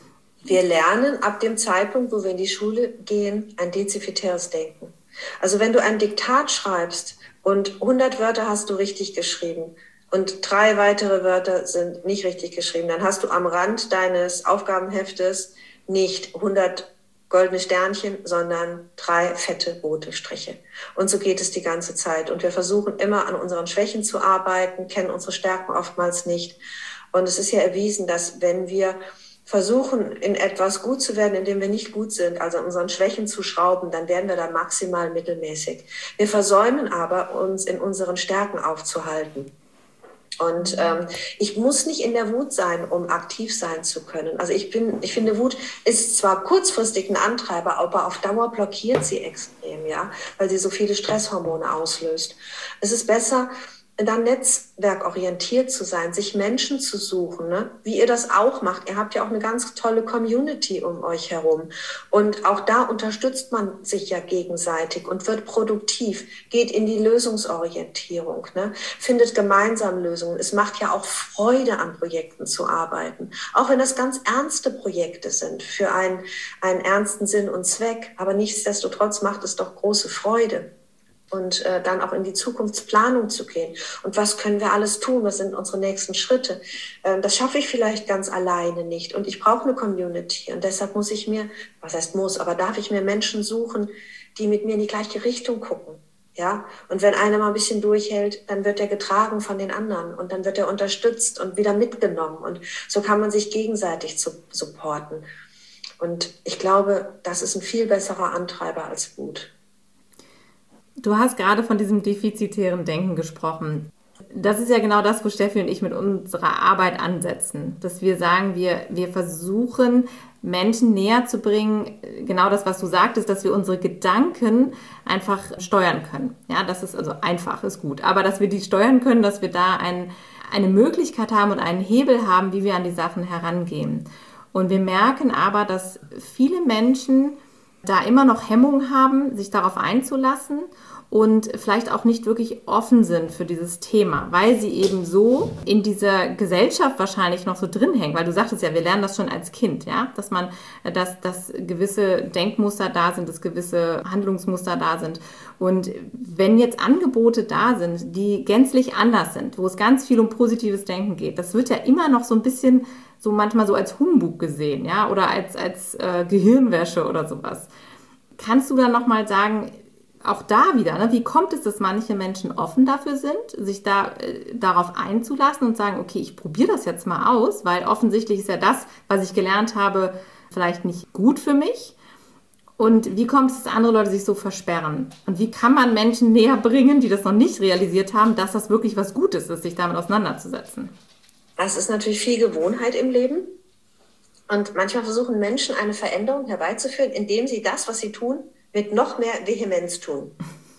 Wir lernen ab dem Zeitpunkt, wo wir in die Schule gehen, ein dezifitäres Denken. Also wenn du ein Diktat schreibst und 100 Wörter hast du richtig geschrieben und 3 weitere Wörter sind nicht richtig geschrieben, dann hast du am Rand deines Aufgabenheftes nicht 100 goldene Sternchen, sondern 3 fette rote Striche. Und so geht es die ganze Zeit. Und wir versuchen immer an unseren Schwächen zu arbeiten, kennen unsere Stärken oftmals nicht. Und es ist ja erwiesen, dass wenn wir versuchen, in etwas gut zu werden, in dem wir nicht gut sind, also an unseren Schwächen zu schrauben, dann werden wir da maximal mittelmäßig. Wir versäumen aber, uns in unseren Stärken aufzuhalten. Und ich muss nicht in der Wut sein, um aktiv sein zu können. Also ich finde, Wut ist zwar kurzfristig ein Antreiber, aber auf Dauer blockiert sie extrem, ja, weil sie so viele Stresshormone auslöst. Es ist besser, dann netzwerkorientiert zu sein, sich Menschen zu suchen, ne? Wie ihr das auch macht. Ihr habt ja auch eine ganz tolle Community um euch herum. Und auch da unterstützt man sich ja gegenseitig und wird produktiv, geht in die Lösungsorientierung, ne? Findet gemeinsam Lösungen. Es macht ja auch Freude, an Projekten zu arbeiten. Auch wenn das ganz ernste Projekte sind, für einen ernsten Sinn und Zweck. Aber nichtsdestotrotz macht es doch große Freude. Und dann auch in die Zukunftsplanung zu gehen. Und was können wir alles tun? Was sind unsere nächsten Schritte? Das schaffe ich vielleicht ganz alleine nicht. Und ich brauche eine Community. Und deshalb muss ich mir, was heißt muss, aber darf ich mir Menschen suchen, die mit mir in die gleiche Richtung gucken. Ja? Und wenn einer mal ein bisschen durchhält, dann wird er getragen von den anderen. Und dann wird er unterstützt und wieder mitgenommen. Und so kann man sich gegenseitig supporten. Und ich glaube, das ist ein viel besserer Antreiber als Wut. Du hast gerade von diesem defizitären Denken gesprochen. Das ist ja genau das, wo Steffi und ich mit unserer Arbeit ansetzen. Dass wir sagen, wir versuchen, Menschen näher zu bringen, genau das, was du sagtest, dass wir unsere Gedanken einfach steuern können. Ja, das ist also einfach, ist gut. Aber dass wir die steuern können, dass wir da eine Möglichkeit haben und einen Hebel haben, wie wir an die Sachen herangehen. Und wir merken aber, dass viele Menschen da immer noch Hemmungen haben, sich darauf einzulassen und vielleicht auch nicht wirklich offen sind für dieses Thema, weil sie eben so in dieser Gesellschaft wahrscheinlich noch so drin hängen, weil du sagtest ja, wir lernen das schon als Kind, ja, dass gewisse Denkmuster da sind, dass gewisse Handlungsmuster da sind. Und wenn jetzt Angebote da sind, die gänzlich anders sind, wo es ganz viel um positives Denken geht, das wird ja immer noch so ein bisschen so manchmal so als Humbug gesehen, ja, oder als Gehirnwäsche oder sowas. Kannst du dann nochmal sagen, auch da wieder, ne, wie kommt es, dass manche Menschen offen dafür sind, sich darauf einzulassen und sagen, okay, ich probiere das jetzt mal aus, weil offensichtlich ist ja das, was ich gelernt habe, vielleicht nicht gut für mich. Und wie kommt es, dass andere Leute sich so versperren? Und wie kann man Menschen näher bringen, die das noch nicht realisiert haben, dass das wirklich was Gutes ist, sich damit auseinanderzusetzen? Das ist natürlich viel Gewohnheit im Leben. Und manchmal versuchen Menschen eine Veränderung herbeizuführen, indem sie das, was sie tun, mit noch mehr Vehemenz tun.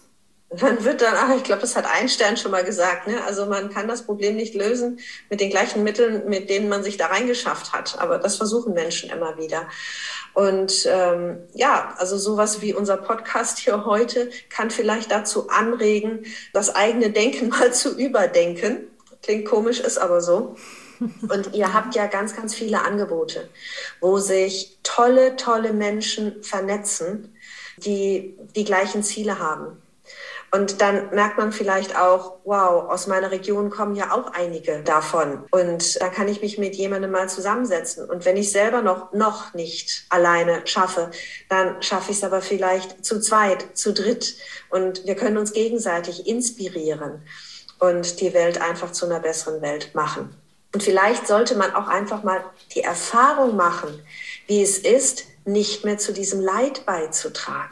Man wird dann, ich glaube, das hat Einstein schon mal gesagt, ne? Also man kann das Problem nicht lösen mit den gleichen Mitteln, mit denen man sich da reingeschafft hat. Aber das versuchen Menschen immer wieder. Und also sowas wie unser Podcast hier heute kann vielleicht dazu anregen, das eigene Denken mal zu überdenken. Klingt komisch, ist aber so. Und ihr habt ja ganz, ganz viele Angebote, wo sich tolle, tolle Menschen vernetzen, die die gleichen Ziele haben. Und dann merkt man vielleicht auch, wow, aus meiner Region kommen ja auch einige davon. Und da kann ich mich mit jemandem mal zusammensetzen. Und wenn ich selber noch nicht alleine schaffe, dann schaffe ich es aber vielleicht zu zweit, zu dritt. Und wir können uns gegenseitig inspirieren und die Welt einfach zu einer besseren Welt machen. Und vielleicht sollte man auch einfach mal die Erfahrung machen, wie es ist, nicht mehr zu diesem Leid beizutragen.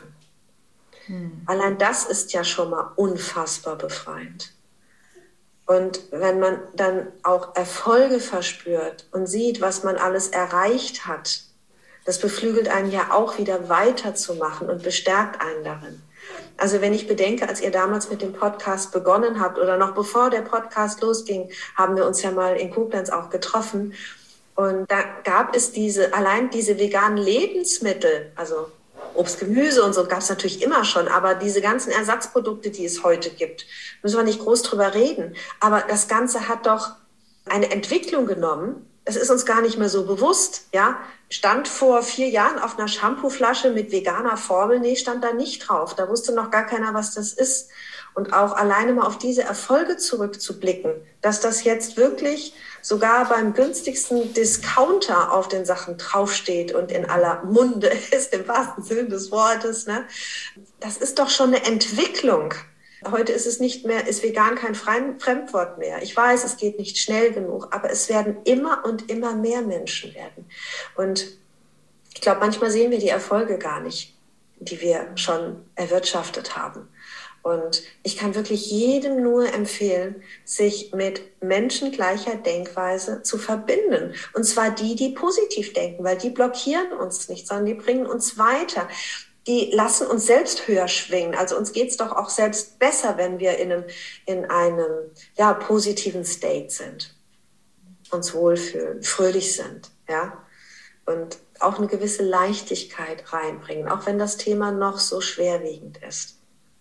Allein das ist ja schon mal unfassbar befreiend. Und wenn man dann auch Erfolge verspürt und sieht, was man alles erreicht hat, das beflügelt einen ja auch wieder weiterzumachen und bestärkt einen darin. Also wenn ich bedenke, als ihr damals mit dem Podcast begonnen habt oder noch bevor der Podcast losging, haben wir uns ja mal in Koblenz auch getroffen. Und da gab es allein diese veganen Lebensmittel, also Obst, Gemüse und so gab es natürlich immer schon, aber diese ganzen Ersatzprodukte, die es heute gibt, müssen wir nicht groß drüber reden. Aber das Ganze hat doch eine Entwicklung genommen, Das ist uns gar nicht mehr so bewusst, ja. Stand vor 4 Jahren auf einer Shampooflasche mit veganer Formel, nee, stand da nicht drauf. Da wusste noch gar keiner, was das ist. Und auch alleine mal auf diese Erfolge zurückzublicken, dass das jetzt wirklich sogar beim günstigsten Discounter auf den Sachen draufsteht und in aller Munde ist, im wahrsten Sinne des Wortes, ne? Das ist doch schon eine Entwicklung. Heute ist es nicht mehr, ist vegan kein Fremdwort mehr. Ich weiß, es geht nicht schnell genug, aber es werden immer und immer mehr Menschen werden. Und ich glaube, manchmal sehen wir die Erfolge gar nicht, die wir schon erwirtschaftet haben. Und ich kann wirklich jedem nur empfehlen, sich mit Menschen gleicher Denkweise zu verbinden. Und zwar die positiv denken, weil die blockieren uns nicht, sondern die bringen uns weiter. Die lassen uns selbst höher schwingen. Also uns geht's doch auch selbst besser, wenn wir in einem positiven State sind, uns wohlfühlen, fröhlich sind, ja, und auch eine gewisse Leichtigkeit reinbringen, auch wenn das Thema noch so schwerwiegend ist.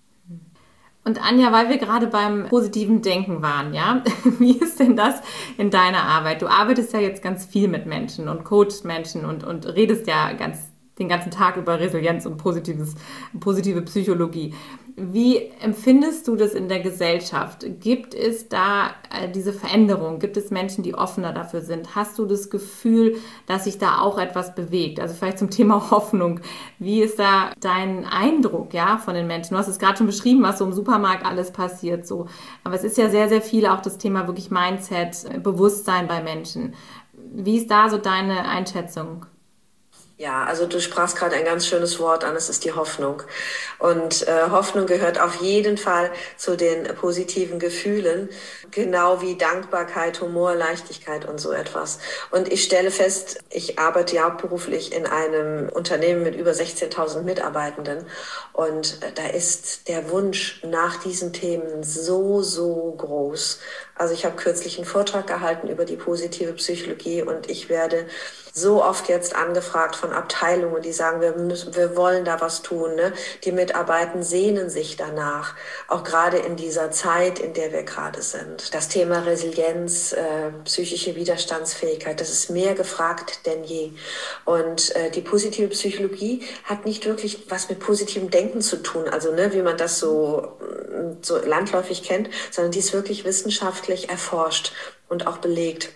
Und Anja, weil wir gerade beim positiven Denken waren, ja, wie ist denn das in deiner Arbeit? Du arbeitest ja jetzt ganz viel mit Menschen und coachst Menschen und redest ja den ganzen Tag über Resilienz und positive Psychologie. Wie empfindest du das in der Gesellschaft? Gibt es da diese Veränderung? Gibt es Menschen, die offener dafür sind? Hast du das Gefühl, dass sich da auch etwas bewegt? Also vielleicht zum Thema Hoffnung. Wie ist da dein Eindruck, ja, von den Menschen? Du hast es gerade schon beschrieben, was so im Supermarkt alles passiert, so. Aber es ist ja sehr, sehr viel auch das Thema wirklich Mindset, Bewusstsein bei Menschen. Wie ist da so deine Einschätzung? Ja, also du sprachst gerade ein ganz schönes Wort an, es ist die Hoffnung. Und Hoffnung gehört auf jeden Fall zu den positiven Gefühlen, genau wie Dankbarkeit, Humor, Leichtigkeit und so etwas. Und ich stelle fest, ich arbeite ja hauptberuflich in einem Unternehmen mit über 16.000 Mitarbeitenden und da ist der Wunsch nach diesen Themen so, so groß. Also ich habe kürzlich einen Vortrag gehalten über die positive Psychologie und ich werde so oft jetzt angefragt von Abteilungen, die sagen, wir wollen da was tun, ne? Die Mitarbeiter sehnen sich danach, auch gerade in dieser Zeit, in der wir gerade sind. Das Thema Resilienz, psychische Widerstandsfähigkeit, das ist mehr gefragt denn je. Und die positive Psychologie hat nicht wirklich was mit positivem Denken zu tun, also ne, wie man das so landläufig kennt, sondern die ist wirklich wissenschaftlich erforscht und auch belegt.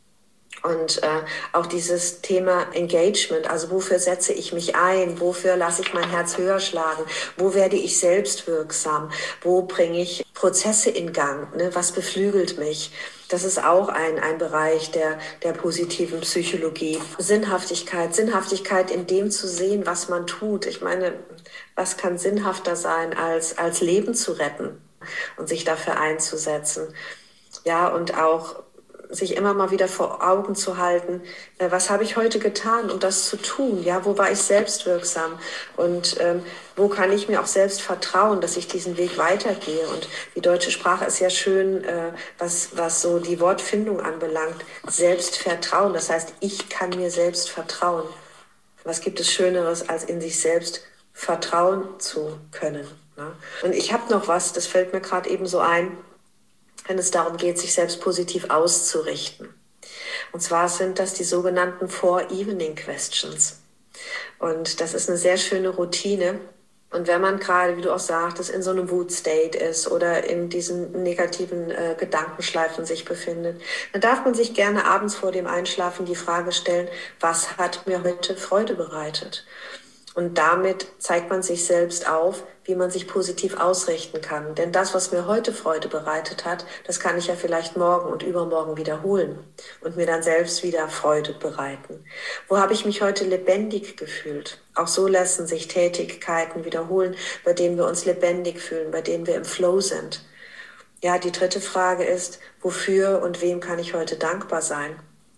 Und auch dieses Thema Engagement, also wofür setze ich mich ein, wofür lasse ich mein Herz höher schlagen, wo werde ich selbst wirksam, wo bringe ich Prozesse in Gang, ne? Was beflügelt mich. Das ist auch ein Bereich der positiven Psychologie. Sinnhaftigkeit in dem zu sehen, was man tut. Ich meine, was kann sinnhafter sein, als Leben zu retten und sich dafür einzusetzen. Ja, und auch sich immer mal wieder vor Augen zu halten, was habe ich heute getan, um das zu tun? Ja, wo war ich selbst wirksam? Und wo kann ich mir auch selbst vertrauen, dass ich diesen Weg weitergehe? Und die deutsche Sprache ist ja schön, was so die Wortfindung anbelangt. Selbstvertrauen, das heißt, ich kann mir selbst vertrauen. Was gibt es Schöneres, als in sich selbst vertrauen zu können? Ne? Und ich habe noch was, das fällt mir gerade eben so ein, wenn es darum geht, sich selbst positiv auszurichten. Und zwar sind das die sogenannten 4 Evening Questions. Und das ist eine sehr schöne Routine. Und wenn man gerade, wie du auch sagtest, in so einem Wut-State ist oder in diesen negativen Gedankenschleifen sich befindet, dann darf man sich gerne abends vor dem Einschlafen die Frage stellen, was hat mir heute Freude bereitet? Und damit zeigt man sich selbst auf, wie man sich positiv ausrichten kann. Denn das, was mir heute Freude bereitet hat, das kann ich ja vielleicht morgen und übermorgen wiederholen und mir dann selbst wieder Freude bereiten. Wo habe ich mich heute lebendig gefühlt? Auch so lassen sich Tätigkeiten wiederholen, bei denen wir uns lebendig fühlen, bei denen wir im Flow sind. Ja, die 3. Frage ist, wofür und wem kann ich heute dankbar sein?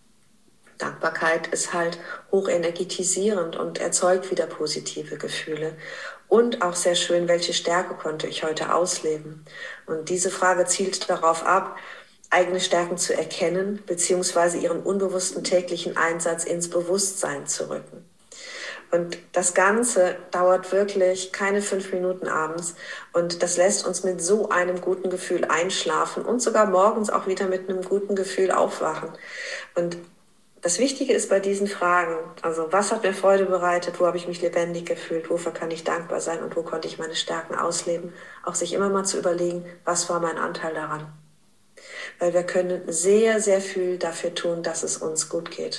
Dankbarkeit ist halt hochenergetisierend und erzeugt wieder positive Gefühle. Und auch sehr schön, welche Stärke konnte ich heute ausleben? Und diese Frage zielt darauf ab, eigene Stärken zu erkennen, beziehungsweise ihren unbewussten täglichen Einsatz ins Bewusstsein zu rücken. Und das Ganze dauert wirklich keine 5 Minuten abends und das lässt uns mit so einem guten Gefühl einschlafen und sogar morgens auch wieder mit einem guten Gefühl aufwachen. Und Das Wichtige ist bei diesen Fragen, also was hat mir Freude bereitet, wo habe ich mich lebendig gefühlt, wofür kann ich dankbar sein und wo konnte ich meine Stärken ausleben, auch sich immer mal zu überlegen, was war mein Anteil daran. Weil wir können sehr, sehr viel dafür tun, dass es uns gut geht.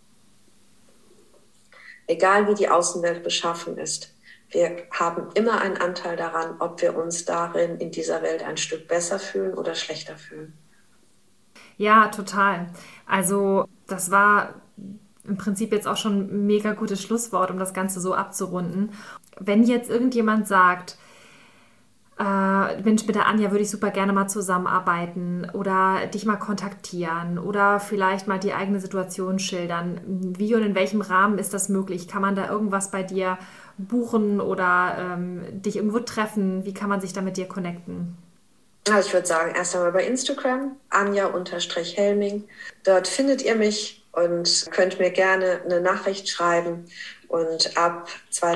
Egal wie die Außenwelt beschaffen ist, wir haben immer einen Anteil daran, ob wir uns darin in dieser Welt ein Stück besser fühlen oder schlechter fühlen. Ja, total. Also das war im Prinzip jetzt auch schon ein mega gutes Schlusswort, um das Ganze so abzurunden. Wenn jetzt irgendjemand sagt, Mensch, mit der Anja würde ich super gerne mal zusammenarbeiten oder dich mal kontaktieren oder vielleicht mal die eigene Situation schildern. Wie und in welchem Rahmen ist das möglich? Kann man da irgendwas bei dir buchen oder dich irgendwo treffen? Wie kann man sich da mit dir connecten? Also ich würde sagen, erst einmal bei Instagram, Anja_Helming. Dort findet ihr mich und könnt mir gerne eine Nachricht schreiben. Und ab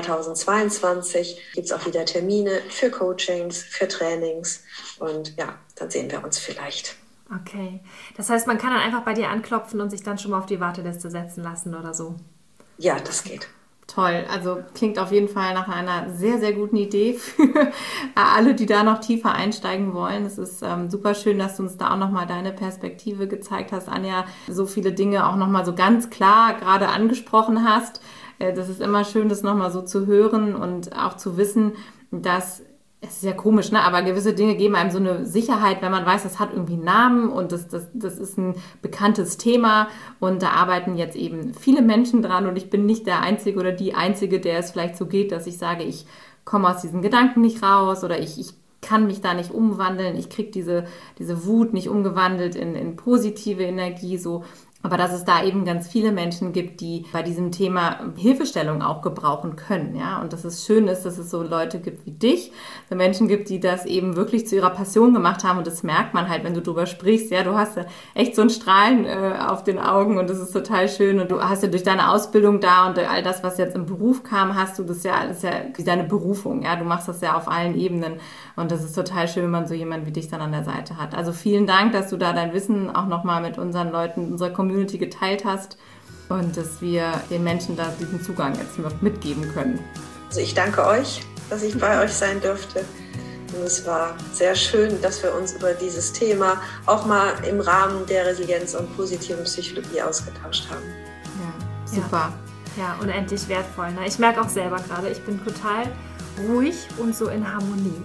2022 gibt es auch wieder Termine für Coachings, für Trainings. Und ja, dann sehen wir uns vielleicht. Okay. Das heißt, man kann dann einfach bei dir anklopfen und sich dann schon mal auf die Warteliste setzen lassen oder so? Ja, das geht. Toll, also klingt auf jeden Fall nach einer sehr, sehr guten Idee für alle, die da noch tiefer einsteigen wollen. Es ist super schön, dass du uns da auch nochmal deine Perspektive gezeigt hast, Anja, so viele Dinge auch nochmal so ganz klar gerade angesprochen hast. Das ist immer schön, das nochmal so zu hören und auch zu wissen, dass es ist ja komisch, ne? Aber gewisse Dinge geben einem so eine Sicherheit, wenn man weiß, das hat irgendwie einen Namen und das ist ein bekanntes Thema und da arbeiten jetzt eben viele Menschen dran und ich bin nicht der Einzige oder die Einzige, der es vielleicht so geht, dass ich sage, ich komme aus diesen Gedanken nicht raus oder ich kann mich da nicht umwandeln, ich kriege diese Wut nicht umgewandelt in positive Energie, so. Aber dass es da eben ganz viele Menschen gibt, die bei diesem Thema Hilfestellung auch gebrauchen können, ja. Und dass es schön ist, dass es so Leute gibt wie dich, so Menschen gibt, die das eben wirklich zu ihrer Passion gemacht haben. Und das merkt man halt, wenn du drüber sprichst, ja. Du hast ja echt so ein Strahlen auf den Augen und das ist total schön. Und du hast ja durch deine Ausbildung da und all das, was jetzt im Beruf kam, hast du das ja deine Berufung, ja. Du machst das ja auf allen Ebenen. Und das ist total schön, wenn man so jemanden wie dich dann an der Seite hat. Also vielen Dank, dass du da dein Wissen auch nochmal mit unseren Leuten, unserer Community geteilt hast und dass wir den Menschen da diesen Zugang jetzt noch mitgeben können. Also ich danke euch, dass ich bei euch sein durfte. Und es war sehr schön, dass wir uns über dieses Thema auch mal im Rahmen der Resilienz und positiven Psychologie ausgetauscht haben. Ja, super. Ja, unendlich wertvoll. Ne? Ich merke auch selber gerade, ich bin total ruhig und so in Harmonie.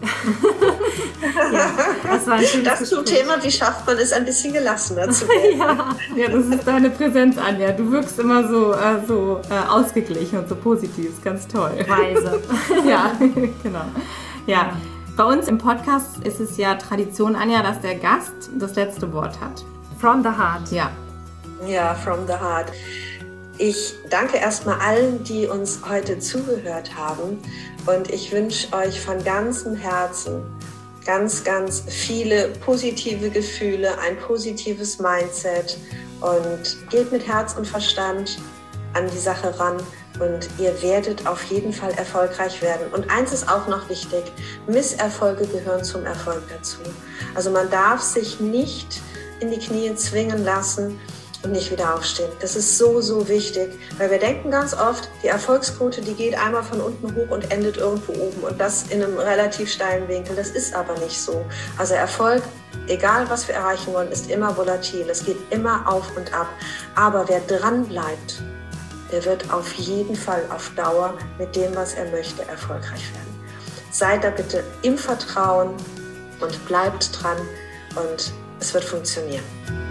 Ja, das war ein schönes Das zum Thema, wie schafft man es, ein bisschen gelassener zu werden. Ja, das ist deine Präsenz, Anja. Du wirkst immer so ausgeglichen und so positiv. Ist ganz toll. Weise. Ja, genau. Ja, bei uns im Podcast ist es ja Tradition, Anja, dass der Gast das letzte Wort hat. From the heart. Ja. Ja, from the heart. Ich danke erstmal allen, die uns heute zugehört haben und ich wünsche euch von ganzem Herzen ganz, ganz viele positive Gefühle, ein positives Mindset und geht mit Herz und Verstand an die Sache ran und ihr werdet auf jeden Fall erfolgreich werden. Und eins ist auch noch wichtig, Misserfolge gehören zum Erfolg dazu. Also man darf sich nicht in die Knie zwingen lassen und nicht wieder aufstehen. Das ist so, so wichtig, weil wir denken ganz oft, die Erfolgsquote, die geht einmal von unten hoch und endet irgendwo oben und das in einem relativ steilen Winkel. Das ist aber nicht so. Also Erfolg, egal was wir erreichen wollen, ist immer volatil. Es geht immer auf und ab. Aber wer dran bleibt, der wird auf jeden Fall auf Dauer mit dem, was er möchte, erfolgreich werden. Seid da bitte im Vertrauen und bleibt dran und es wird funktionieren.